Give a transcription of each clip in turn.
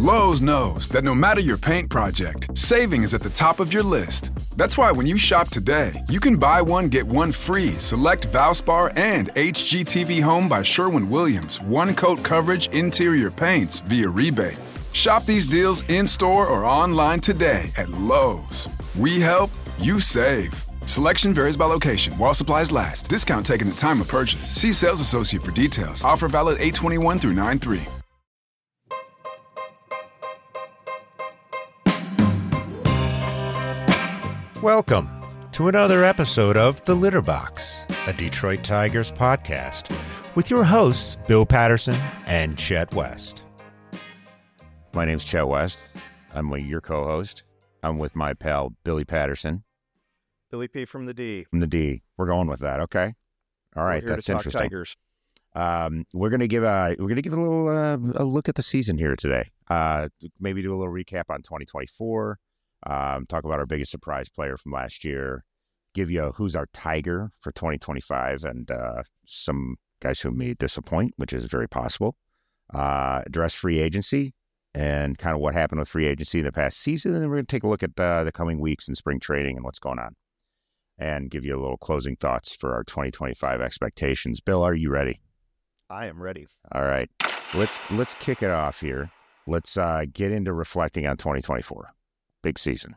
Lowe's knows that no matter your paint project, saving is at the top of your list. That's why when you shop today, you can buy one, get one free select Valspar and HGTV Home by Sherwin-Williams one-coat coverage interior paints via rebate. Shop these deals in-store or online today at Lowe's. We help, you save. Selection varies by location. While supplies last. Discount taken at time of purchase. See sales associate for details. Offer valid 8/21 through 9/3. Welcome to another episode of The Litter Box, a Detroit Tigers podcast, with your hosts, Bill Patterson and Chet West. My name's Chet West. I'm your co-host. I'm with my pal, Billy Patterson. Billy P. from the D. From the D. We're going with that, okay? All right, that's interesting. Tigers. We're gonna give a little a look at the season here today. Maybe do a little recap on 2024. Talk about our biggest surprise player from last year. Give you who's our Tiger for 2025, and some guys who may disappoint, which is very possible. Address free agency and kind of what happened with free agency in the past season, and then we're going to take a look at the coming weeks in spring training and what's going on, and give you a little closing thoughts for our 2025 expectations. Bill, are you ready? I am ready. All right. Let's kick it off here. Let's get into reflecting on 2024. Big season.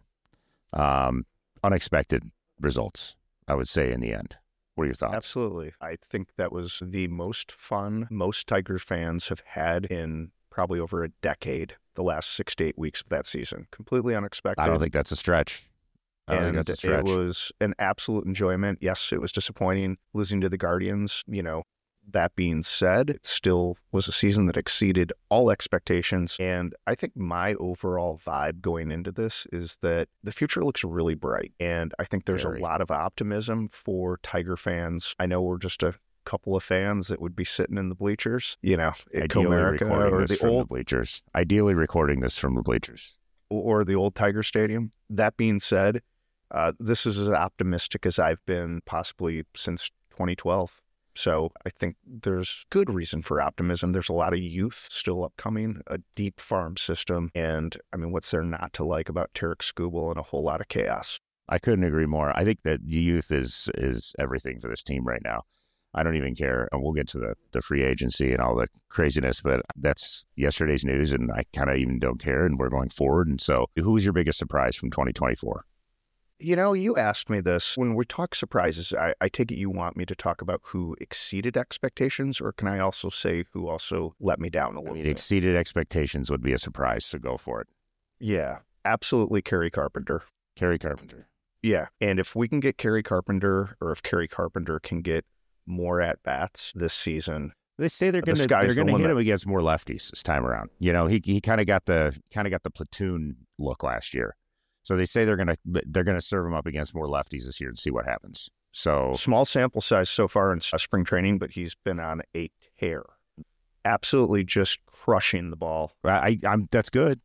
Unexpected results, I would say, in the end. What are your thoughts? Absolutely. I think that was the most fun most Tigers fans have had in probably over a decade, the last 6 to 8 weeks of that season. Completely unexpected. I don't think that's a stretch. It was an absolute enjoyment. Yes, it was disappointing losing to the Guardians. That being said, it still was a season that exceeded all expectations. And I think my overall vibe going into this is that the future looks really bright. And I think there's a lot of optimism for Tiger fans. I know we're just a couple of fans that would be sitting in the bleachers, at Comerica or the old bleachers. Ideally recording this from the bleachers. Or the old Tiger Stadium. That being said, this is as optimistic as I've been possibly since 2012. So I think there's good reason for optimism. There's a lot of youth still upcoming, a deep farm system. And I mean, what's there not to like about Tarek Skubal and a whole lot of chaos? I couldn't agree more. I think that youth is everything for this team right now. I don't even care. And we'll get to the free agency and all the craziness, but that's yesterday's news and I kind of even don't care. And we're going forward. And so who was your biggest surprise from 2024? You asked me this. When we talk surprises, I take it you want me to talk about who exceeded expectations, or can I also say who also let me down a little bit? Exceeded expectations would be a surprise, so go for it. Yeah, absolutely Kerry Carpenter. Kerry Carpenter. Yeah, and if we can get Kerry Carpenter, or if Kerry Carpenter can get more at-bats this season... They say they're going to hit him against more lefties this time around. He kind of got the platoon look last year. So they say they're gonna serve him up against more lefties this year and see what happens. So small sample size so far in spring training, but he's been on a tear, absolutely just crushing the ball. That's good.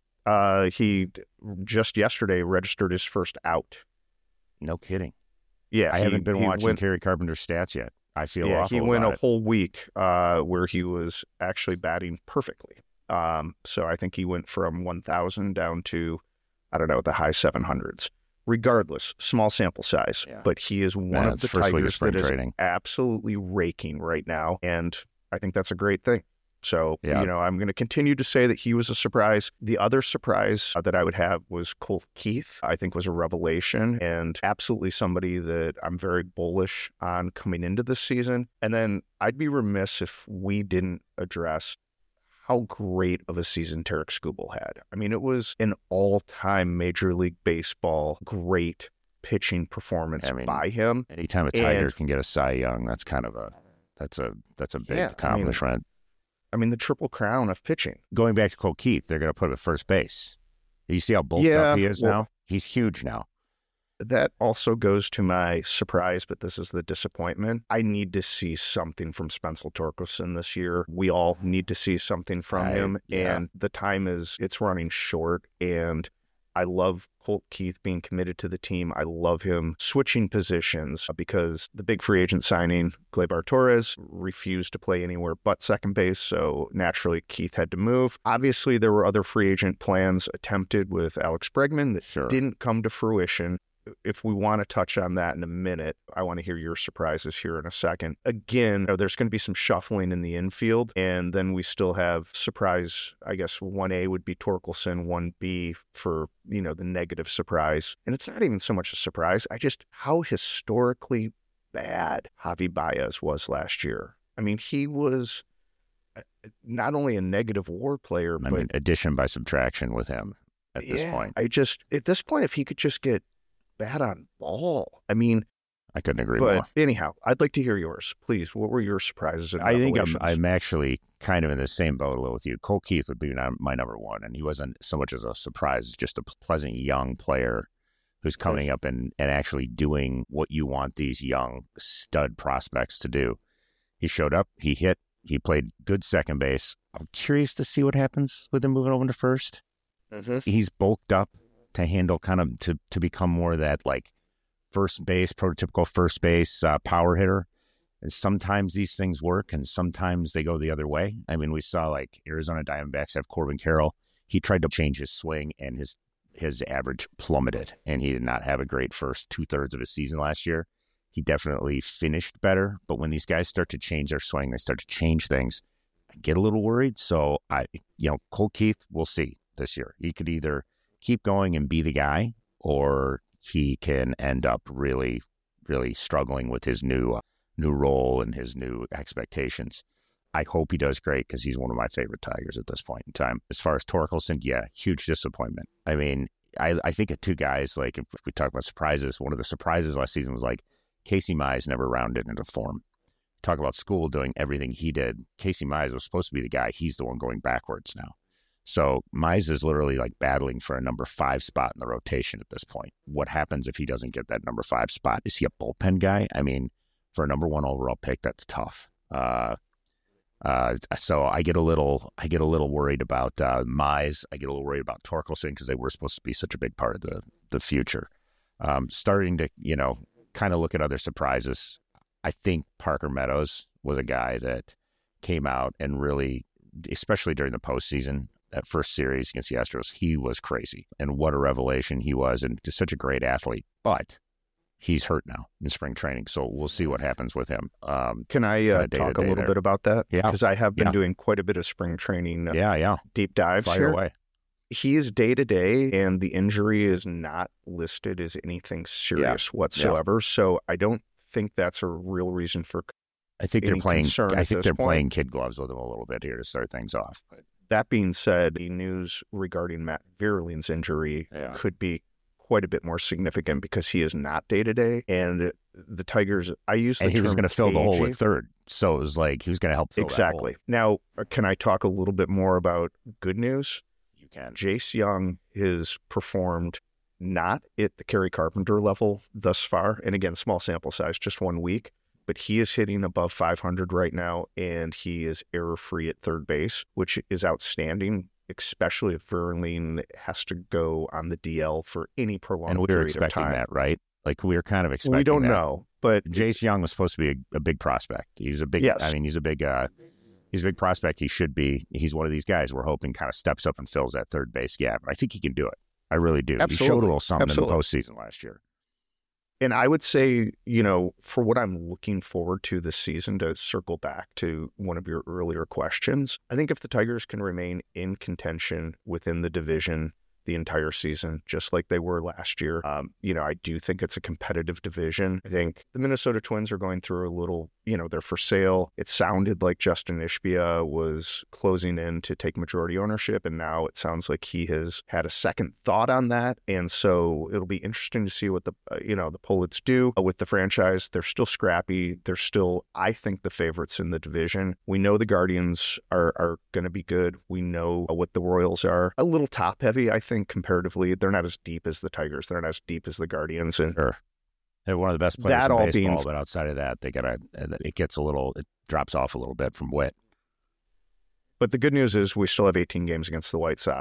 He just yesterday registered his first out. No kidding. Yeah, I haven't been watching Kerry Carpenter's stats yet. I feel awful. He went a whole week where he was actually batting perfectly. So I think he went from 1,000 down to, I don't know, the high 700s. Regardless, small sample size, but he is one of the Tigers that is absolutely raking right now, and I think that's a great thing. So, I'm going to continue to say that he was a surprise. The other surprise that I would have was Colt Keith, I think was a revelation and absolutely somebody that I'm very bullish on coming into this season. And then I'd be remiss if we didn't address how great of a season Tarek Skubal had. I mean, it was an all-time Major League Baseball great pitching performance by him. Anytime a Tiger can get a Cy Young, that's kind of that's a big accomplishment. I mean, the triple crown of pitching. Going back to Colt Keith, they're going to put him at first base. You see how bulked up he is now? He's huge now. That also goes to my surprise, but this is the disappointment. I need to see something from Spencer Torkelson this year. We all need to see something from him, and the time it's running short, and I love Colt Keith being committed to the team. I love him switching positions because the big free agent signing, Gleyber Torres, refused to play anywhere but second base. So naturally, Keith had to move. Obviously, there were other free agent plans attempted with Alex Bregman that didn't come to fruition. If we want to touch on that in a minute, I want to hear your surprises here in a second. Again, there's going to be some shuffling in the infield, and then we still have surprise. I guess 1A would be Torkelson, 1B for, the negative surprise. And it's not even so much a surprise. How historically bad Javi Baez was last year. I mean, he was not only a negative WAR player, but addition by subtraction with him at this point. At this point, if he could just get bad on ball. I mean, I couldn't agree more. But anyhow, I'd like to hear yours. Please, what were your surprises and revelations? I think I'm actually kind of in the same boat a little with you. Colt Keith would be my number one, and he wasn't so much as a surprise, just a pleasant young player who's coming up and actually doing what you want these young stud prospects to do. He showed up, he hit, he played good second base. I'm curious to see what happens with him moving over to first. He's bulked up to handle to become more of that like prototypical first base power hitter. And sometimes these things work and sometimes they go the other way. I mean, we saw like Arizona Diamondbacks have Corbin Carroll. He tried to change his swing and his average plummeted, and he did not have a great first 2/3 of his season last year. He definitely finished better, but when these guys start to change their swing, they start to change things, I get a little worried. So Colt Keith, we'll see this year. He could either keep going and be the guy, or he can end up really, really struggling with his new role and his new expectations. I hope he does great because he's one of my favorite Tigers at this point in time. As far as Torkelson, huge disappointment. I mean, I think of two guys, like if we talk about surprises, one of the surprises last season was like Casey Mize never rounded into form. Talk about School doing everything he did. Casey Mize was supposed to be the guy. He's the one going backwards now. So Mize is literally like battling for a number 5 spot in the rotation at this point. What happens if he doesn't get that number 5 spot? Is he a bullpen guy? I mean, for a number 1 overall pick, that's tough. So I get a little worried about Mize. I get a little worried about Torkelson because they were supposed to be such a big part of the future. Starting to kind of look at other surprises. I think Parker Meadows was a guy that came out and really, especially during the postseason, that first series against the Astros, he was crazy. And what a revelation he was, and just such a great athlete. But he's hurt now in spring training, so we'll see what happens with him. Can I talk a little bit about that? Yeah. Because I have been doing quite a bit of spring training deep dives Fire here. Away. He is day-to-day, and the injury is not listed as anything serious whatsoever. Yeah. So I don't think that's a real reason for I think they're playing. I think they're point. Playing kid gloves with him a little bit here to start things off. But that being said, the news regarding Matt Vierling's injury could be quite a bit more significant because he is not day-to-day, and the Tigers. I use the and he term was going to fill the hole cagey. at third, so it was like he was going to help fill exactly. that hole. Now, can I talk a little bit more about good news? You can. Jace Young has performed not at the Kerry Carpenter level thus far, and again, small sample size, just 1 week. But he is hitting above 500 right now, and he is error-free at third base, which is outstanding, especially if Vierling has to go on the DL for any prolonged period of time. And we were expecting that, right? Like, we were kind of expecting that. We don't know, but Jace Young was supposed to be a big prospect. He's a big, yes. I mean, he's a big prospect. He should be. He's one of these guys we're hoping kind of steps up and fills that third base gap. I think he can do it. I really do. Absolutely. He showed a little something Absolutely. in the postseason last year. And I would say, for what I'm looking forward to this season, to circle back to one of your earlier questions, I think if the Tigers can remain in contention within the division the entire season, just like they were last year, I do think it's a competitive division. I think the Minnesota Twins are going through a little, they're for sale. It sounded like Justin Ishbia was closing in to take majority ownership, and now it sounds like he has had a second thought on that. And so it'll be interesting to see what the Pullets do with the franchise. They're still scrappy. They're still, I think, the favorites in the division. We know the Guardians are going to be good. We know what the Royals are. A little top heavy, I think, comparatively. They're not as deep as the Tigers. They're not as deep as the Guardians. And sure. They're one of the best players in baseball, but outside of that, it drops off a little bit from wit. But the good news is we still have 18 games against the White Sox.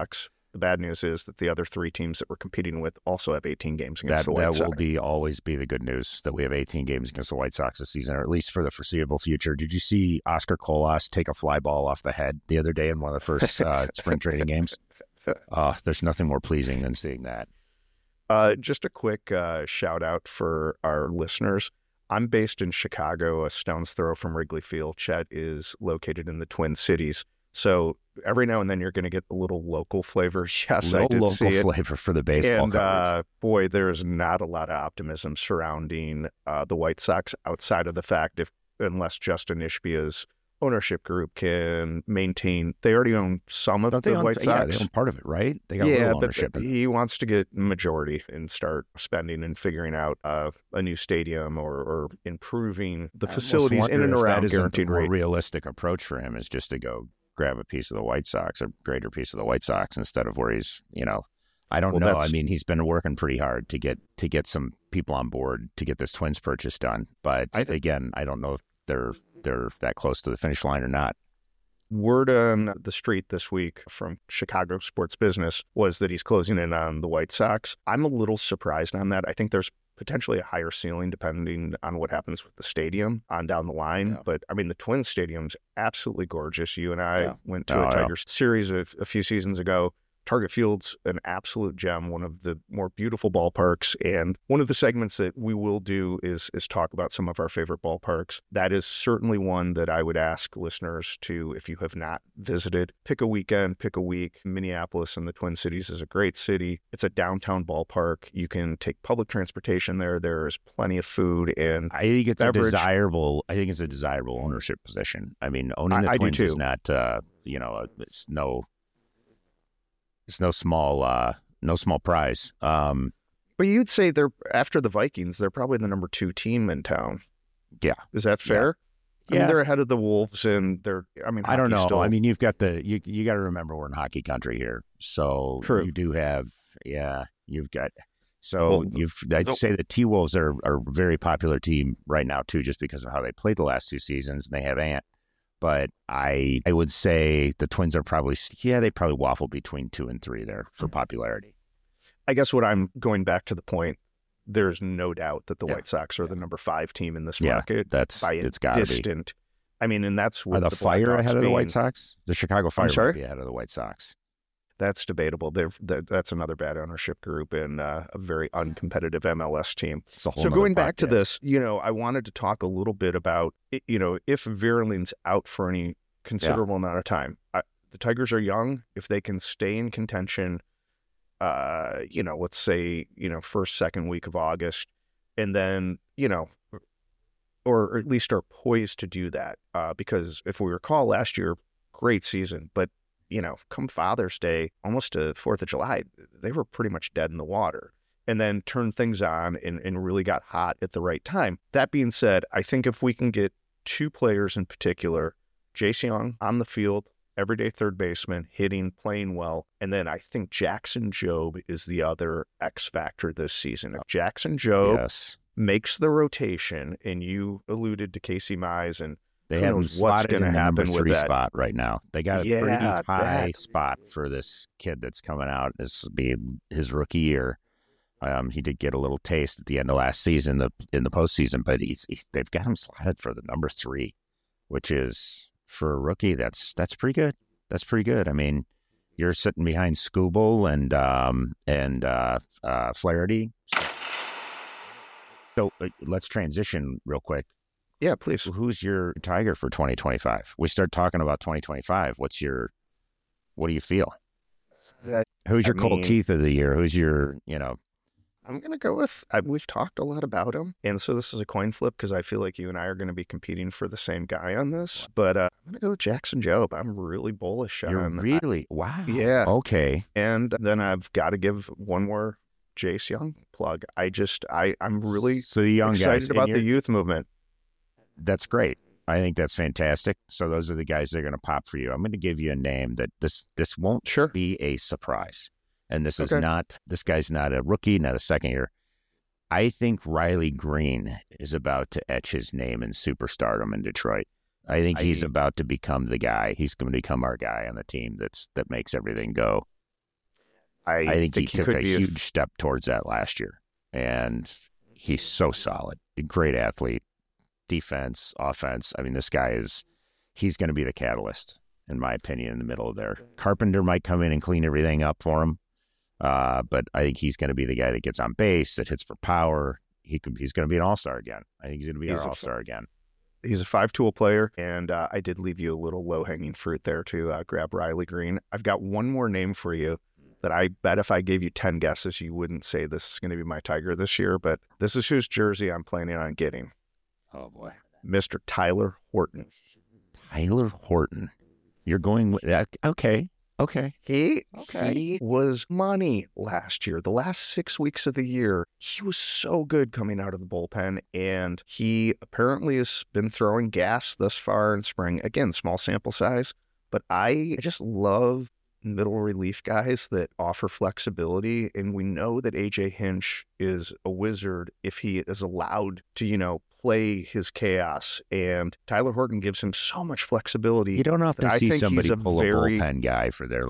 The bad news is that the other 3 teams that we're competing with also have 18 games against the White Sox. That will always be the good news, that we have 18 games against the White Sox this season, or at least for the foreseeable future. Did you see Oscar Colas take a fly ball off the head the other day in one of the first spring training games? There's nothing more pleasing than seeing that. Just a quick shout out for our listeners. I'm based in Chicago, a stone's throw from Wrigley Field. Chet is located in the Twin Cities. So every now and then you're going to get a little local flavor. Yes, I did see it. Local flavor for the baseball coverage. Boy, there's not a lot of optimism surrounding the White Sox outside of the fact unless Justin Ishbia's ownership group can maintain. They already own some of the White Sox. Yeah, they own part of it, right? They got a little ownership. But he wants to get majority and start spending and figuring out a new stadium or improving the facilities in and around guaranteed rate. A more realistic approach for him is just to go grab a piece of the White Sox, a greater piece of the White Sox, instead of where he's, I don't know. I mean, he's been working pretty hard to get some people on board to get this Twins purchase done. But again, I don't know if they're that close to the finish line or not. Word on the street this week from Chicago Sports Business was that he's closing in on the White Sox. I'm a little surprised on that. I think there's potentially a higher ceiling depending on what happens with the stadium on down the line. Yeah. But I mean, the Twins Stadium's absolutely gorgeous. You and I went to a Tigers series a few seasons ago. Target Field's an absolute gem, one of the more beautiful ballparks. And one of the segments that we will do is talk about some of our favorite ballparks. That is certainly one that I would ask listeners to, if you have not visited, pick a weekend, pick a week. Minneapolis and the Twin Cities is a great city. It's a downtown ballpark. You can take public transportation there. There's plenty of food and I think it's beverage. I think it's a desirable ownership position. I mean, owning the Twins is not, it's no small prize. But you'd say they're, after the Vikings, they're probably the number 2 team in town. Yeah. Is that fair? Yeah. I mean, they're ahead of the Wolves, and I don't know. I mean, you've got you got to remember we're in hockey country here. So true. You do have, I'd say the T-Wolves are a very popular team right now too, just because of how they played the last 2 seasons, and they have Ant. But I would say the Twins are probably, they probably waffle between 2 and 3 there for popularity. I guess what I'm going back to the point, there's no doubt that the White Sox are the number 5 team in this market. It's got to be. I mean, and that's what the Fire ahead of the White Sox? The Chicago Fire would be ahead of the White Sox. That's debatable. That's another bad ownership group and a very uncompetitive MLS team. So going back to this, I wanted to talk a little bit about, if Vierling's out for any considerable amount of time. The Tigers are young. If they can stay in contention, let's say, first, second week of August, and then, or at least are poised to do that. Because if we recall last year, great season, but come Father's Day, almost to 4th of July, they were pretty much dead in the water, and then turned things on and really got hot at the right time. That being said, I think if we can get 2 players in particular, Jace Young on the field, everyday third baseman, hitting, playing well, and then I think Jackson Jobe is the other X factor this season. If Jackson Jobe makes the rotation, and you alluded to Casey Mize, and they haven't slotted in the number 3 spot right now. They got a pretty high spot for this kid that's coming out. This will be his rookie year. He did get a little taste at the end of last season, in the postseason, but they've got him slotted for the number 3, which is, for a rookie, that's pretty good. That's pretty good. I mean, you're sitting behind Skubal and Flaherty. So let's transition real quick. Yeah, please. Who's your Tiger for 2025? We start talking about 2025. What do you feel? Who's your Cole Keith of the year? Who's your, I'm going to go with, we've talked a lot about him. And so this is a coin flip because I feel like you and I are going to be competing for the same guy on this. But I'm going to go with Jackson Jobe. I'm really bullish on him. Really? Wow. Yeah. Okay. And then I've got to give one more Jace Young plug. I'm really excited about the youth movement. That's great. I think that's fantastic. So those are the guys that are going to pop for you. I'm going to give you a name that this won't be a surprise. And this guy's not a rookie, not a second year. I think Riley Green is about to etch his name in superstardom in Detroit. I think he's about to become the guy. He's going to become our guy on the team that makes everything go. I think he took could a be huge step towards that last year. And he's so solid. A great athlete, defense, offense. I mean, this guy he's going to be the catalyst, in my opinion, in the middle of there. Carpenter might come in and clean everything up for him. But I think he's going to be the guy that gets on base, that hits for power. He's going to be an all-star again. I think he's going to be our all-star again. He's a 5-tool player, and I did leave you a little low-hanging fruit there to grab Riley Green. I've got one more name for you that I bet if I gave you 10 guesses, you wouldn't say this is going to be my Tiger this year, but this is whose jersey I'm planning on getting. Oh, boy. Mr. Tyler Horton. Tyler Horton. You're going with that? Okay. He was money last year. The last 6 weeks of the year, he was so good coming out of the bullpen, and he apparently has been throwing gas thus far in spring. Again, small sample size, but I just love middle relief guys that offer flexibility, and we know that AJ Hinch is a wizard if he is allowed to, play his chaos, and Tyler Horton gives him so much flexibility. You don't often see somebody pull a bullpen guy for their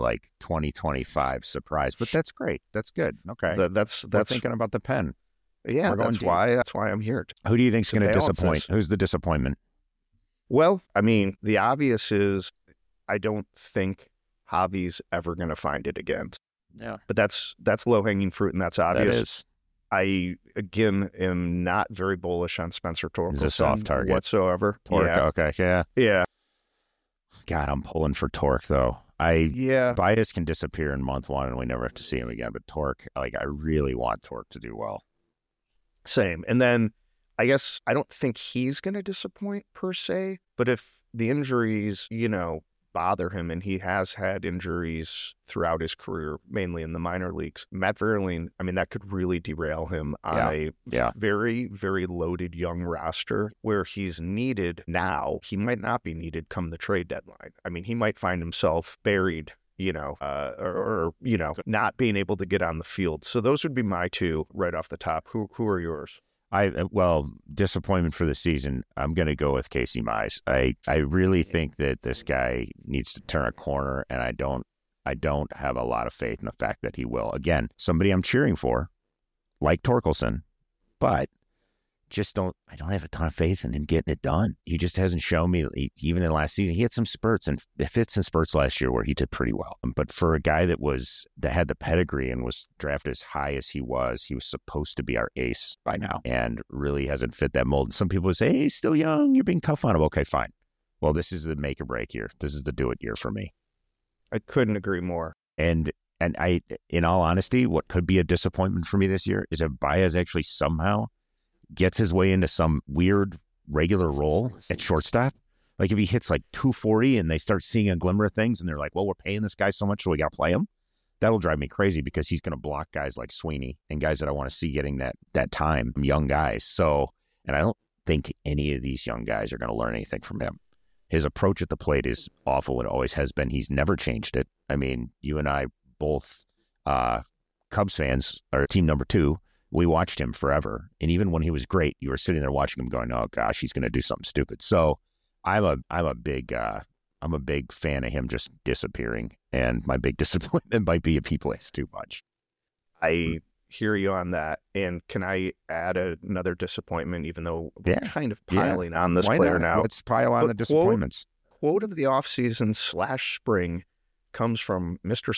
2025 surprise, but that's great. That's good. Okay, that's thinking about the pen. Yeah, that's why I'm here. Who do you think's going to disappoint? Who's the disappointment? Well, I mean, the obvious is I don't think Javi's ever going to find it again. Yeah, but that's low hanging fruit, and that's obvious. That is. I, again, am not very bullish on Spencer Torkelson. He's a soft target whatsoever. Okay, yeah. God, I'm pulling for Torque, though. Bias can disappear in month one, and we never have to see him again. But Torque, I really want Torque to do well. Same. And then I guess I don't think he's going to disappoint per se, but if the injuries, bother him, and he has had injuries throughout his career, mainly in the minor leagues. Matt Vierling, that could really derail him on a very, very loaded young roster where he's needed now. He might not be needed come the trade deadline. He might find himself buried, or not being able to get on the field. So those would be my two right off the top. Who are yours? Disappointment for the season, I'm going to go with Casey Mize. I really think that this guy needs to turn a corner, and I don't have a lot of faith in the fact that he will. Again, somebody I'm cheering for, like Torkelson, but I don't have a ton of faith in him getting it done. He just hasn't shown me, even in last season, he had some spurts and fits and spurts last year where he did pretty well. But for a guy that had the pedigree and was drafted as high as he was supposed to be our ace by now and really hasn't fit that mold. And some people would say, hey, he's still young. You're being tough on him. Okay, fine. Well, this is the make or break year. This is the do it year for me. I couldn't agree more. And I, in all honesty, what could be a disappointment for me this year is if Baez actually somehow gets his way into some weird regular role at shortstop. Like if he hits 240 and they start seeing a glimmer of things and they're like, well, we're paying this guy so much, so we got to play him. That'll drive me crazy because he's going to block guys like Sweeney and guys that I want to see getting that time, young guys. So, and I don't think any of these young guys are going to learn anything from him. His approach at the plate is awful. It always has been. He's never changed it. You and I both, Cubs fans, are team number 2. We watched him forever. And even when he was great, you were sitting there watching him going, oh gosh, he's going to do something stupid. So I'm a big fan of him just disappearing. And my big disappointment might be if he plays too much. I hear you on that. And can I add another disappointment, even though we're kind of piling on this player now? Let's pile on the disappointments. Quote of the offseason / spring comes from Mr.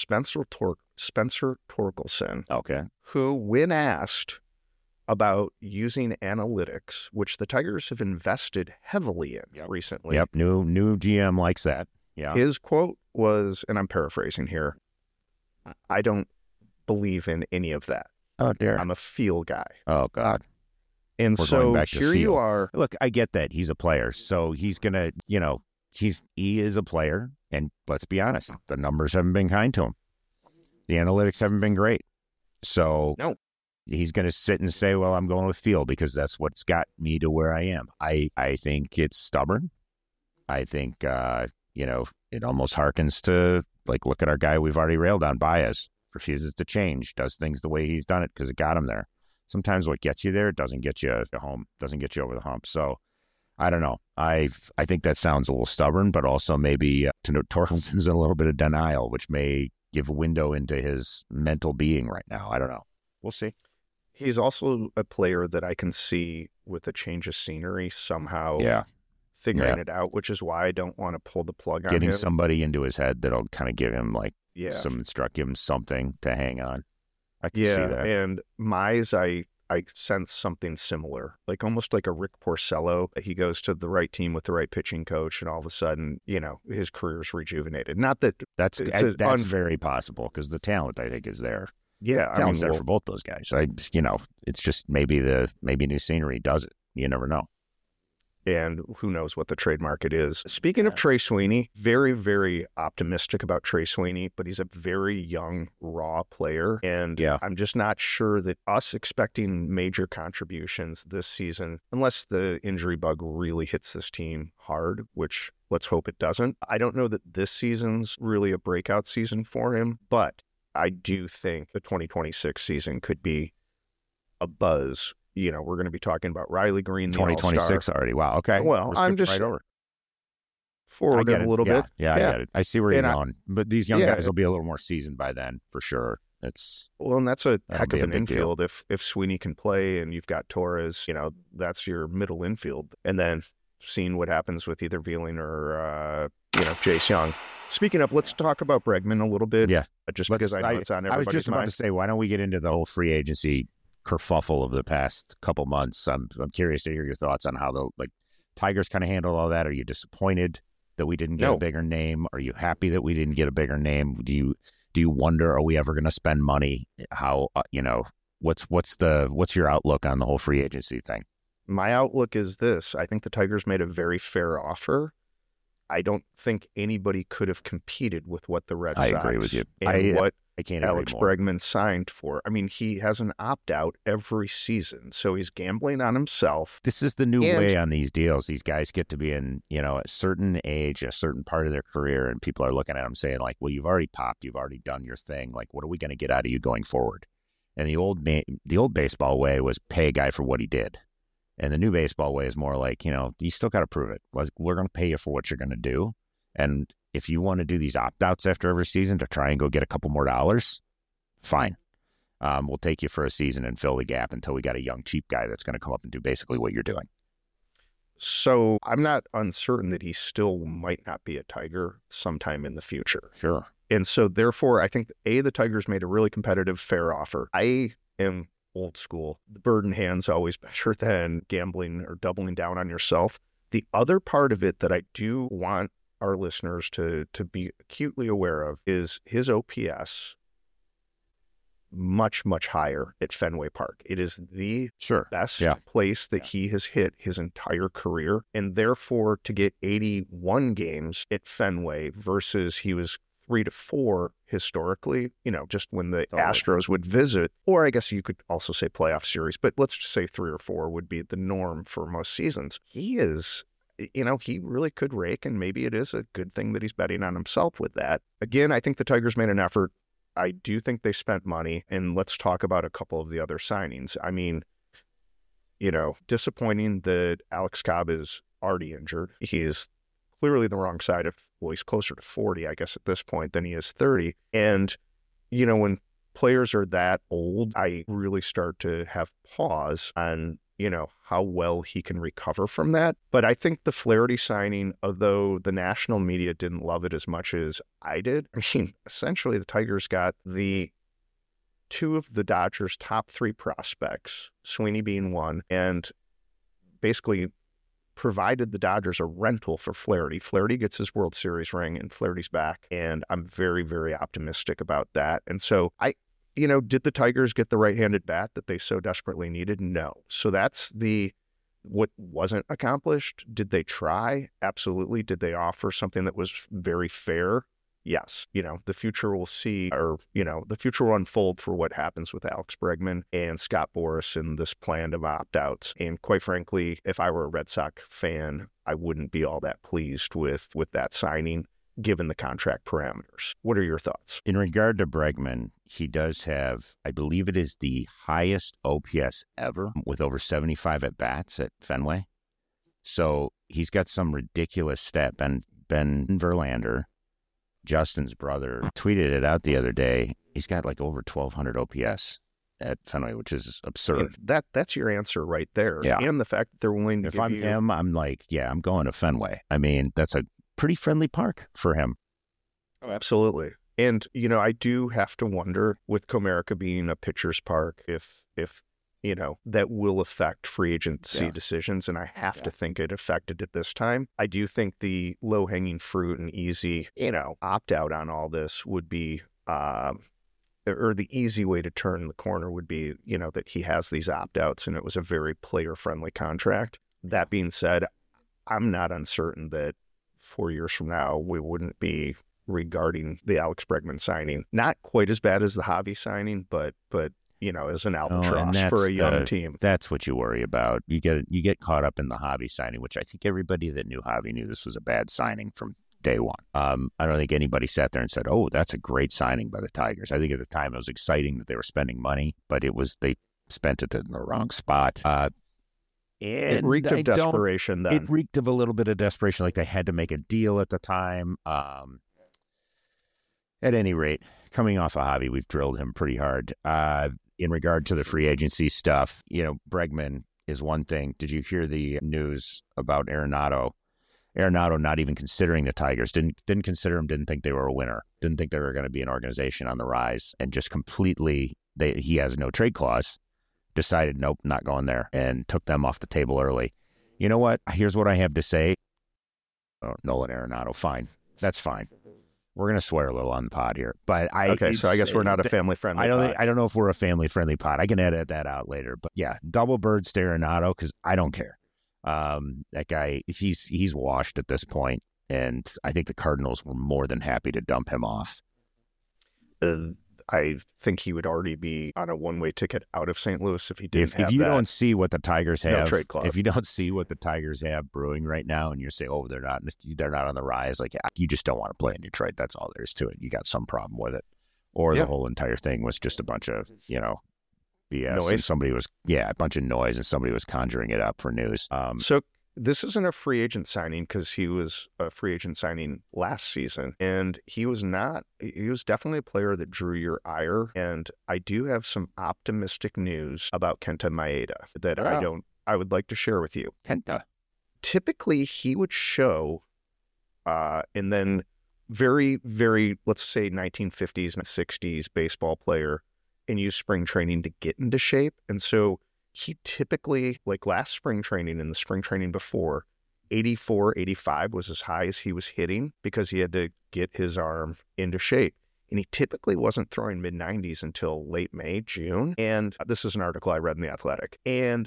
Spencer Torkelson. Okay. Who, when asked about using analytics, which the Tigers have invested heavily in recently. Yep. New GM likes that. Yeah. His quote was, and I'm paraphrasing here, I don't believe in any of that. Oh, dear. I'm a feel guy. Oh, God. And so here you are. Look, I get that. He's a player. So he's going to, he is a player. And let's be honest, the numbers haven't been kind to him. The analytics haven't been great. So he's going to sit and say, well, I'm going with feel because that's what's got me to where I am. I think it's stubborn. I think, it almost harkens to, look at our guy we've already railed on, Baez. Refuses to change, does things the way he's done it because it got him there. Sometimes what gets you there doesn't get you home, doesn't get you over the hump. So I don't know. I think that sounds a little stubborn, but also maybe Torkelson's in a little bit of denial, which may give a window into his mental being right now. I don't know. We'll see. He's also a player that I can see with a change of scenery somehow figuring it out, which is why I don't want to pull the plug on him. Getting somebody into his head that'll kind of give him give him something to hang on. I can see that. And Mize, I sense something similar, like almost like a Rick Porcello. He goes to the right team with the right pitching coach, and all of a sudden, his career's rejuvenated. Not that that's very possible because the talent, I think, is there. Yeah, talent's there for both those guys. It's just maybe new scenery does it. You never know. And who knows what the trade market is. Speaking of Trey Sweeney, very, very optimistic about Trey Sweeney, but he's a very young, raw player. And I'm just not sure that us expecting major contributions this season, unless the injury bug really hits this team hard, which let's hope it doesn't. I don't know that this season's really a breakout season for him, but I do think the 2026 season could be a buzz. We're going to be talking about Riley Green, the 2026 already. Wow. Okay. Well, I'm just forward a little bit. Yeah, I get it. I see where you're going. But these young guys will be a little more seasoned by then, for sure. And that's a heck of an infield. If Sweeney can play and you've got Torres, that's your middle infield. And then seeing what happens with either Veling or Jace Young. Speaking of, let's talk about Bregman a little bit. Yeah. Because I know it's on everybody's mind. I was just about to say, why don't we get into the whole free agency kerfuffle of the past couple months? I'm curious to hear your thoughts on how the Tigers kind of handle all that. Are you disappointed that we didn't get a bigger name? Are you happy that we didn't get a bigger name? Do you wonder, are we ever going to spend money? How what's your outlook on the whole free agency thing? My outlook is this: I think the Tigers made a very fair offer. I don't think anybody could have competed with what the Red Sox. I agree with you. And what I can't Alex Bregman signed for. I mean, he has an opt-out every season, so he's gambling on himself. This is the new way on these deals. These guys get to be in, a certain age, a certain part of their career, and people are looking at them saying, well, you've already popped, you've already done your thing. What are we going to get out of you going forward? And the old baseball way was pay a guy for what he did. And the new baseball way is more like, you still got to prove it. We're going to pay you for what you're going to do. And if you want to do these opt-outs after every season to try and go get a couple more dollars, fine. We'll take you for a season and fill the gap until we got a young, cheap guy that's going to come up and do basically what you're doing. So I'm not uncertain that he still might not be a Tiger sometime in the future. Sure. And so therefore, I think, the Tigers made a really competitive, fair offer. I am old school. The bird in hand's always better than gambling or doubling down on yourself. The other part of it that I do want our listeners to be acutely aware of is his OPS much, much higher at Fenway Park. It is the best place that he has hit his entire career. And therefore, to get 81 games at Fenway versus he was 3 to 4 historically, just when the Astros would visit, or I guess you could also say playoff series, but let's just say 3 or 4 would be the norm for most seasons. He is, he really could rake, and maybe it is a good thing that he's betting on himself with that. Again, I think the Tigers made an effort. I do think they spent money, and let's talk about a couple of the other signings. I mean, disappointing that Alex Cobb is already injured. He is clearly the wrong side of, he's closer to 40, I guess, at this point than he is 30. And, when players are that old, I really start to have pause on, how well he can recover from that. But I think the Flaherty signing, although the national media didn't love it as much as I did, essentially the Tigers got two of the Dodgers' top 3 prospects, Sweeney being one, and basically provided the Dodgers a rental for Flaherty. Flaherty gets his World Series ring and Flaherty's back. And I'm very, very optimistic about that. And so did the Tigers get the right-handed bat that they so desperately needed? No. So that's what wasn't accomplished. Did they try? Absolutely. Did they offer something that was very fair? Yes. The future will see, or, the future will unfold for what happens with Alex Bregman and Scott Boras and this plan of opt-outs. And quite frankly, if I were a Red Sox fan, I wouldn't be all that pleased with that signing, given the contract parameters. What are your thoughts? In regard to Bregman, he does have, I believe it is the highest OPS ever, with over 75 at-bats at Fenway. So he's got some ridiculous stat. Ben Verlander, Justin's brother, tweeted it out the other day. He's got like over 1,200 OPS at Fenway, which is absurd. And that's your answer right there. Yeah. And the fact that they're willing to if I'm him, I'm like, yeah, I'm going to Fenway. I mean, that's a pretty friendly park for him. Oh, absolutely. And, I do have to wonder, with Comerica being a pitcher's park, if that will affect free agency decisions. And I have to think it affected it this time. I do think the low-hanging fruit and easy, opt-out on all this would be, or the easy way to turn the corner would be, that he has these opt-outs and it was a very player-friendly contract. That being said, I'm not uncertain that 4 years from now, we wouldn't be regarding the Alex Bregman signing. Not quite as bad as the Javi signing, but as an albatross for a young team. That's what you worry about. You get caught up in the Javi signing, which I think everybody that knew Javi knew this was a bad signing from day one. I don't think anybody sat there and said, "Oh, that's a great signing by the Tigers." I think at the time it was exciting that they were spending money, but they spent it in the wrong spot. It reeked of desperation then. It reeked of a little bit of desperation, like they had to make a deal at the time. At any rate, coming off of Javi, we've drilled him pretty hard. In regard to the free agency stuff, Bregman is one thing. Did you hear the news about Arenado? Arenado not even considering the Tigers, didn't consider him, didn't think they were a winner, didn't think they were going to be an organization on the rise, and just completely, he has no trade clause, decided, nope, not going there, and took them off the table early. You know what? Here's what I have to say. Oh, Nolan Arenado, fine. That's fine. We're going to swear a little on the pod here, but so I guess we're not a family-friendly pod. I don't know if we're a family-friendly pod. I can edit that out later, but yeah, double birds to Arenado because I don't care. That guy, he's washed at this point, and I think the Cardinals were more than happy to dump him off. I think he would already be on a one-way ticket out of St. Louis if he didn't have if you that. don't see what the Tigers have, no trade clause. If you don't see what the Tigers have brewing right now, and you say, "Oh, they're not on the rise," like you just don't want to play in Detroit. That's all there is to it. You got some problem with it, or the whole entire thing was just a bunch of BS. Noise. Somebody was a bunch of noise, and somebody was conjuring it up for news. So this isn't a free agent signing because he was a free agent signing last season, and he was definitely a player that drew your ire. And I do have some optimistic news about Kenta Maeda that I would like to share with you. Kenta. Typically, he would show, and then very, very, let's say 1950s and 60s baseball player, and use spring training to get into shape. And so he typically, like last spring training and the spring training before, 84, 85 was as high as he was hitting because he had to get his arm into shape. And he typically wasn't throwing mid-90s until late May, June. And this is an article I read in The Athletic. And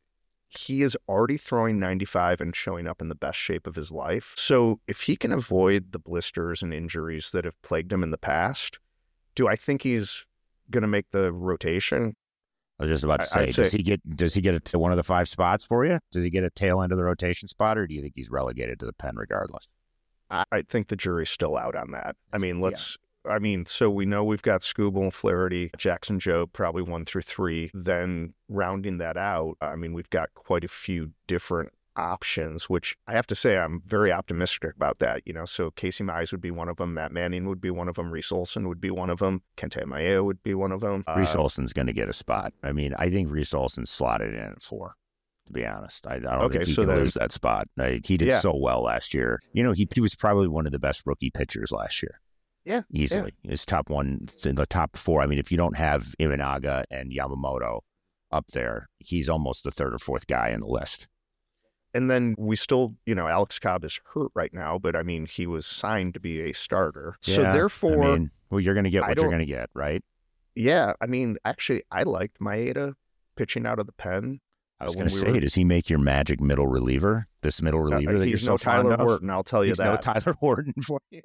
he is already throwing 95 and showing up in the best shape of his life. So if he can avoid the blisters and injuries that have plagued him in the past, do I think he's going to make the rotation? I was just about to say, does he get to one of the 5 spots for you? Does he get a tail end of the rotation spot, or do you think he's relegated to the pen regardless? I think the jury's still out on that. I mean, so we know we've got Skubal, Flaherty, Jackson Jobe, probably 1 through 3. Then rounding that out, I mean, we've got quite a few different options, which I have to say I'm very optimistic about that. So Casey Mize would be one of them, Matt Manning would be one of them, Reese Olson would be one of them, Kenta Maeda would be one of them. Reese Olson's going to get a spot. I mean, I think Reese Olson's slotted in at 4. To be honest, I don't think he can lose that spot. He did so well last year. He was probably one of the best rookie pitchers last year. Yeah, easily. His top one in the top 4. I mean, if you don't have Imanaga and Yamamoto up there, he's almost the 3rd or 4th guy in the list. And then we still, Alex Cobb is hurt right now, but I mean, he was signed to be a starter. Yeah, so therefore, you're going to get what you're going to get, right? Yeah. I mean, actually, I liked Maeda pitching out of the pen. I was going to say, does he make your magic middle reliever? This middle reliever that you're so fond of? He's no Tyler Horton, I'll tell you that. He's no Tyler Horton for you.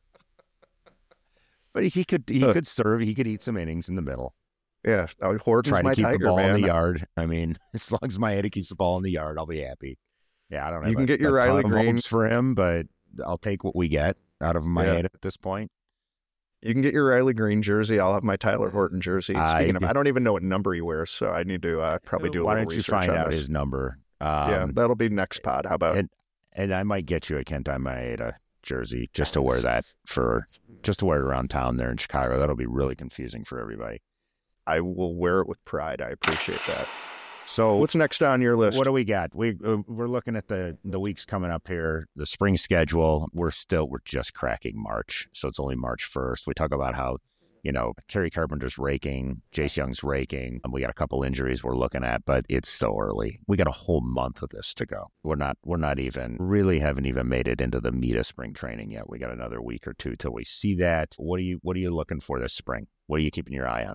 But he could serve. He could eat some innings in the middle. Yeah, Horton's trying to keep the ball man. in the yard. I mean, as long as Maeda keeps the ball in the yard, I'll be happy. Yeah, I don't know. You can get your Riley Green for him, but I'll take what we get out of Maeda at this point. You can get your Riley Green jersey. I'll have my Tyler Horton jersey. Speaking of, I don't even know what number he wears, so I need to probably do a little research on this. Why don't you find out his number? Yeah, that'll be next pod. How about? And I might get you a Kenta Maeda jersey just to wear it around town there in Chicago. That'll be really confusing for everybody. I will wear it with pride. I appreciate that. So what's next on your list? What do we got? We're looking at the weeks coming up here, the spring schedule. We're just cracking March. So it's only March 1st. We talk about how, Kerry Carpenter's raking, Jace Young's raking, and we got a couple injuries we're looking at, but it's so early. We got a whole month of this to go. Haven't even made it into the meat of spring training yet. We got another week or two till we see that. What are you looking for this spring? What are you keeping your eye on?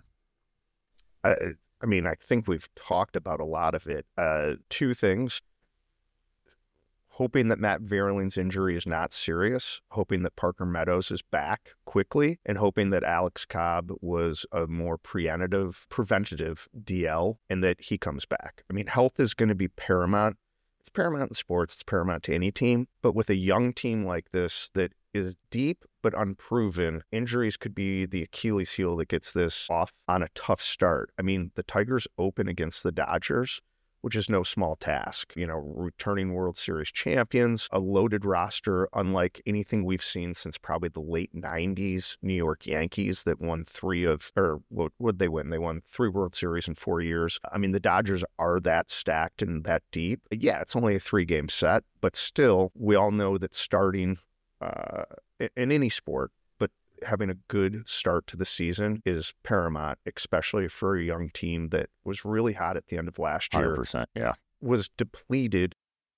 I think we've talked about a lot of it. Two things. Hoping that Matt Vierling's injury is not serious, hoping that Parker Meadows is back quickly, and hoping that Alex Cobb was a more preventative DL and that he comes back. Health is going to be paramount. It's paramount in sports. It's paramount to any team. But with a young team like this that is deep but unproven, injuries could be the Achilles heel that gets this off on a tough start. The Tigers open against the Dodgers, which is no small task. Returning World Series champions, a loaded roster, unlike anything we've seen since probably the late 90s New York Yankees that won what would they win? They won 3 World Series in 4 years. The Dodgers are that stacked and that deep. Yeah, it's only a 3-game set, but still, we all know that starting in any sport, but having a good start to the season is paramount, especially for a young team that was really hot at the end of last year. 100%, yeah. Was depleted.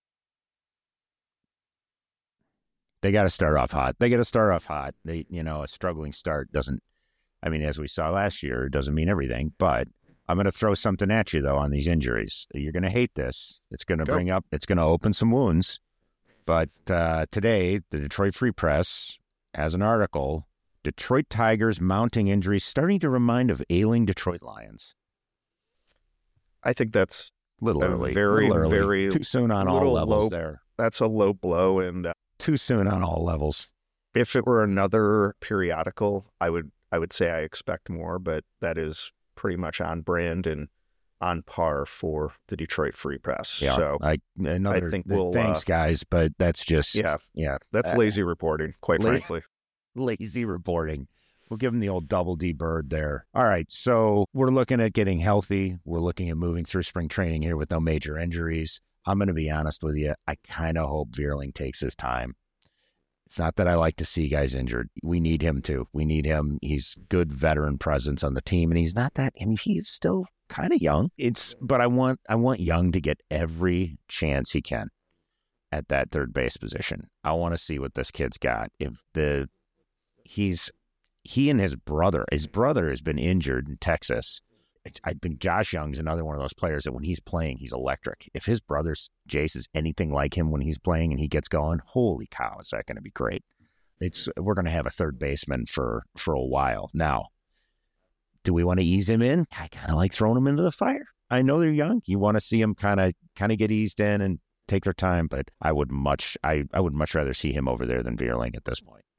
They got to start off hot. A struggling start doesn't, as we saw last year, it doesn't mean everything, but I'm going to throw something at you, though, on these injuries. You're going to hate this. It's going to open some wounds. But today, the Detroit Free Press has an article, Detroit Tigers mounting injuries starting to remind of ailing Detroit Lions. I think that's a little early. Very, very too soon on all levels there. That's a low blow. And too soon on all levels. If it were another periodical, I would say I expect more, but that is pretty much on brand and on par for the Detroit Free Press. Yeah, so I think thanks, guys, but that's just that's lazy reporting, quite frankly. Lazy reporting. We'll give them the old double D bird there. All right, so we're looking at getting healthy. We're looking at moving through spring training here with no major injuries. I'm going to be honest with you. I kind of hope Vierling takes his time. It's not that I like to see guys injured. We need him too. We need him. He's good veteran presence on the team, and he's not that. He's still kind of young. But I want Young to get every chance he can at that third base position. I want to see what this kid's got. He and his brother has been injured in Texas. I think Josh Young's another one of those players that when he's playing, he's electric. If his brother's Jace is anything like him when he's playing and he gets going, holy cow, is that going to be great? We're going to have a third baseman for a while. Now, do we want to ease him in? I kind of like throwing him into the fire. I know they're young. You want to see them kind of get eased in and take their time, but I would much rather see him over there than Vierling at this point.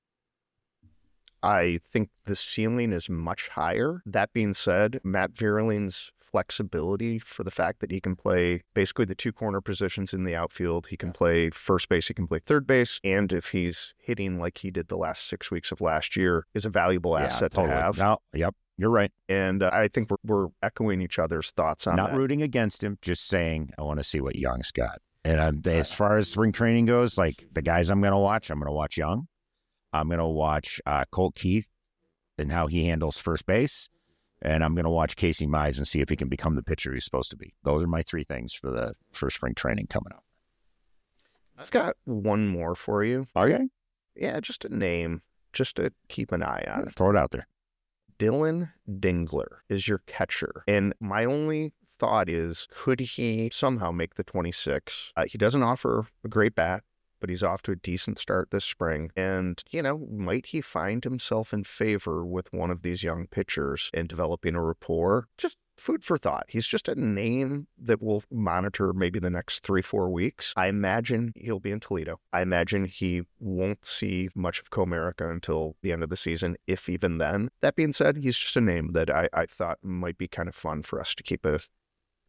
I think the ceiling is much higher. That being said, Matt Vierling's flexibility for the fact that he can play basically the 2 corner positions in the outfield. He can play first base, he can play third base, and if he's hitting like he did the last 6 weeks of last year, is a valuable asset to have. No, yep, you're right. And I think we're echoing each other's thoughts on Not that. rooting against him, just saying I want to see what Young's got. And as far as spring training goes, like the guys I'm going to watch Young. I'm going to watch Colt Keith and how he handles first base. And I'm going to watch Casey Mize and see if he can become the pitcher he's supposed to be. Those are my 3 things for spring training coming up. I've got one more for you. Okay. Yeah, just a name, just to keep an eye on. Throw it out there. Dylan Dingler is your catcher. And my only thought is, could he somehow make the 26? He doesn't offer a great bat, but he's off to a decent start this spring. And, might he find himself in favor with one of these young pitchers and developing a rapport? Just food for thought. He's just a name that we'll monitor maybe the next 3-4 weeks. I imagine he'll be in Toledo. I imagine he won't see much of Comerica until the end of the season, if even then. That being said, he's just a name that I thought might be kind of fun for us to keep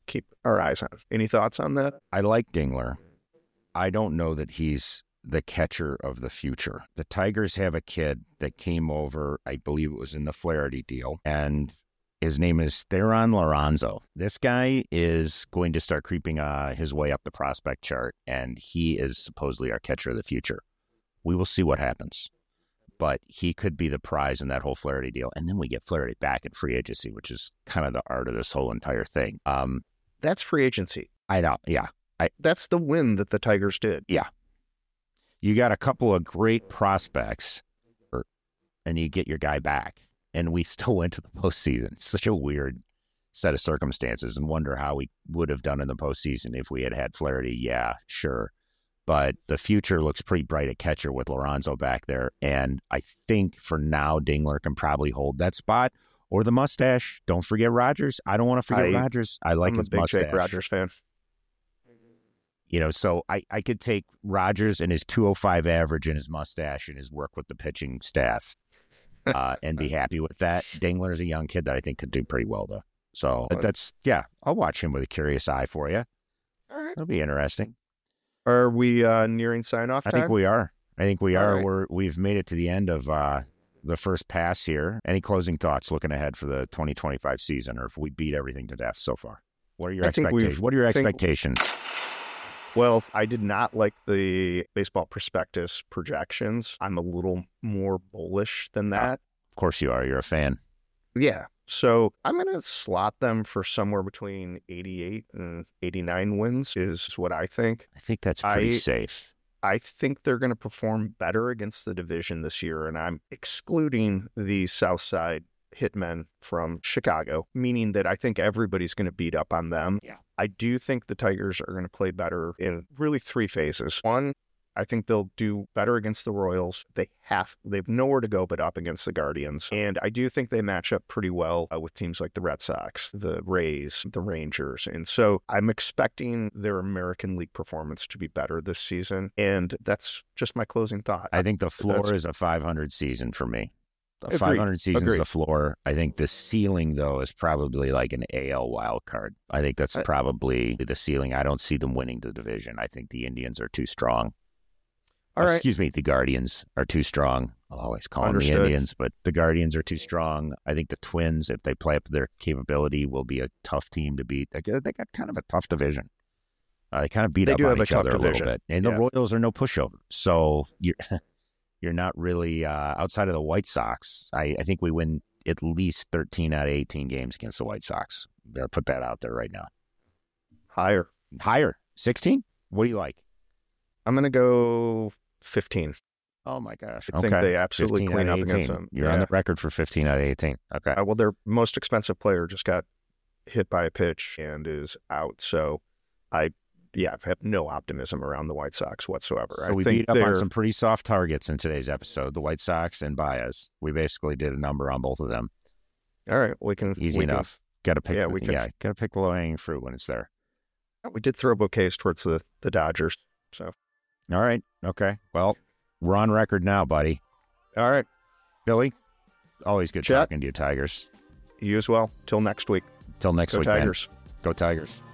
keep our eyes on. Any thoughts on that? I like Dingler. I don't know that he's the catcher of the future. The Tigers have a kid that came over, I believe it was in the Flaherty deal, and his name is Theron Lorenzo. This guy is going to start creeping his way up the prospect chart, and he is supposedly our catcher of the future. We will see what happens. But he could be the prize in that whole Flaherty deal. And then we get Flaherty back in free agency, which is kind of the art of this whole entire thing. That's free agency. I know, yeah. That's the win that the Tigers did. Yeah. You got a couple of great prospects, and you get your guy back. And we still went to the postseason. It's such a weird set of circumstances, and wonder how we would have done in the postseason if we had had Flaherty. Yeah, sure. But the future looks pretty bright at catcher with Lorenzo back there. And I think for now, Dingler can probably hold that spot. Or the mustache. Don't forget Rogers. I don't want to forget Rogers. I like his mustache. I'm a big Jake Rogers fan. You know, so I could take Rogers and his 205 average and his mustache and his work with the pitching staff and be happy with that. Dingler is a young kid that I think could do pretty well, though. So I'll watch him with a curious eye for you. All right. It'll be interesting. Are we nearing sign-off time? I think we are. All right. We've made it to the end of the first pass here. Any closing thoughts looking ahead for the 2025 season, or if we beat everything to death so far? What are your expectations? What are your expectations? Well, I did not like the Baseball Prospectus projections. I'm a little more bullish than that. Of course you are. You're a fan. Yeah. So I'm going to slot them for somewhere between 88 and 89 wins is what I think. I think that's pretty safe. I think they're going to perform better against the division this year, and I'm excluding the Southside Hitmen from Chicago, meaning that I think everybody's going to beat up on them. Yeah. I do think the Tigers are going to play better in really three phases. One, I think they'll do better against the Royals. They've nowhere to go but up against the Guardians. And I do think they match up pretty well with teams like the Red Sox, the Rays, the Rangers. And so I'm expecting their American League performance to be better this season. And that's just my closing thought. I think the floor is a 500 season for me. The 500 season is the floor. I think the ceiling, though, is probably like an AL wild card. I think that's probably the ceiling. I don't see them winning the division. I think the Indians are too strong. Excuse me, the Guardians are too strong. I'll always call them the Indians, but the Guardians are too strong. I think the Twins, if they play up to their capability, will be a tough team to beat. They got kind of a tough division. They kind of beat up on each other a little bit. And the Royals are no pushover. So you're not really outside of the White Sox. I think we win at least 13 out of 18 games against the White Sox. Better put that out there right now. Higher. 16? What do you like? I'm going to go 15. Oh, my gosh. I think they absolutely clean up against them. You're on the record for 15 out of 18. Okay. Well, their most expensive player just got hit by a pitch and is out. So I have no optimism around the White Sox whatsoever. So we beat up on some pretty soft targets in today's episode, the White Sox and Baez. We basically did a number on both of them. All right. Easy enough. Got to pick got to pick the low-hanging fruit when it's there. We did throw bouquets towards the Dodgers. So. All right. Okay. Well, we're on record now, buddy. All right. Billy, always good talking to you, Tigers. You as well. Till next week. Till next week, Tigers. Man. Go Tigers.